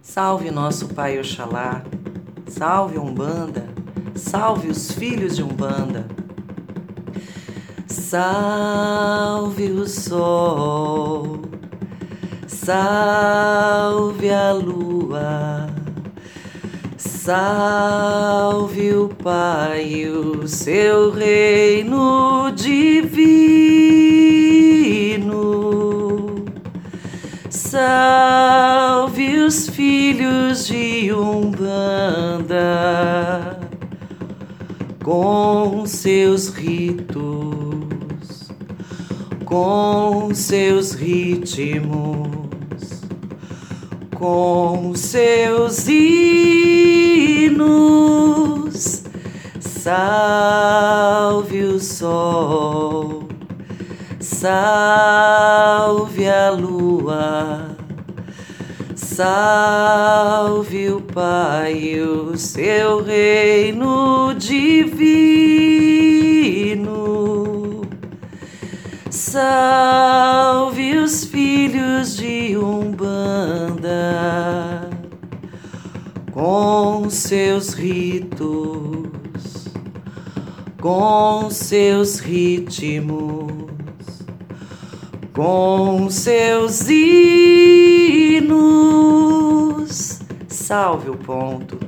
Salve nosso Pai Oxalá, salve a Umbanda, salve os filhos de Umbanda. Salve o sol, salve a lua, salve o Pai e o seu reino divino. Salve os filhos de Umbanda com seus ritos, com seus ritmos, com seus hinos. Salve o sol, salve a lua, salve o Pai e o seu reino divino. Salve os filhos de Umbanda com seus ritos, com seus ritmos, com seus hinos. Salve o ponto.